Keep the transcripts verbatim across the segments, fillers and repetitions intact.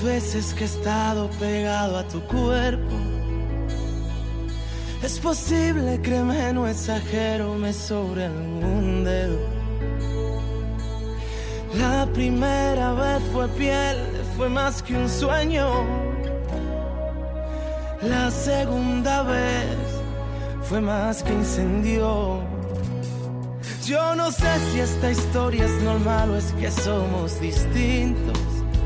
veces que he estado pegado a tu cuerpo. Es posible, créeme, no exagero, me sobra algún dedo. La primera vez fue piel, fue más que un sueño. La segunda vez fue más que incendio. Yo no sé si esta historia es normal o es que somos distintos.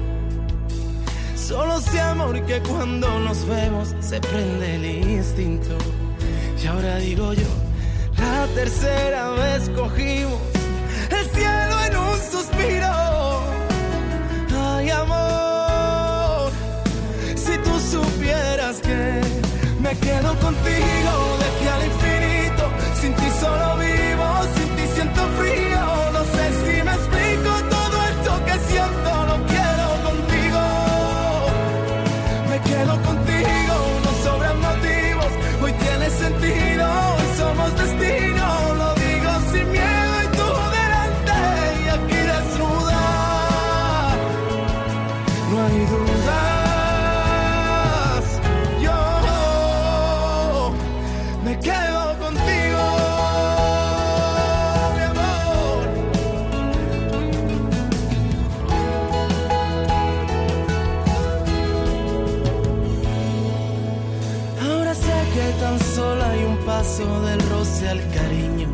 Solo sé, amor, que cuando nos vemos se prende el instinto. Y ahora digo yo, la tercera vez cogimos el cielo en un suspiro. Ay, amor, si tú supieras que me quedo contigo de aquí al infinito. Sin ti solo vivo, sin ti siento frío. No sé si me explico todo esto que siento. Lo quiero contigo, me quedo contigo. No sobran motivos, hoy tiene sentido. Hoy somos destino, lo digo sin miedo. Y tú delante y aquí desnuda. No hay dudas, yo me quedo contigo, mi amor. Ahora sé que tan solo hay un paso del roce al cariño,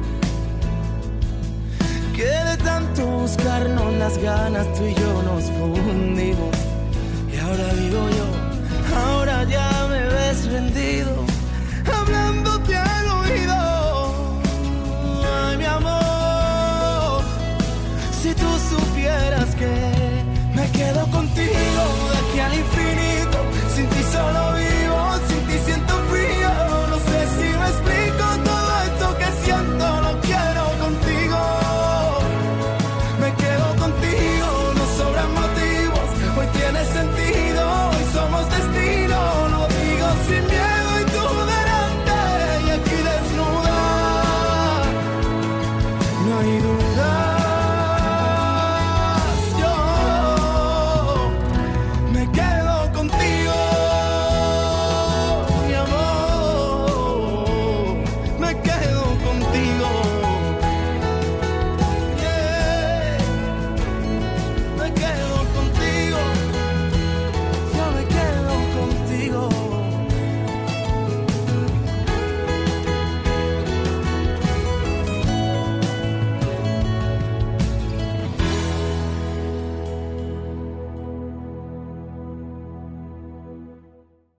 que de tanto buscarnos las ganas tú y yo nos fundimos. Y ahora digo yo, ahora ya me ves rendido.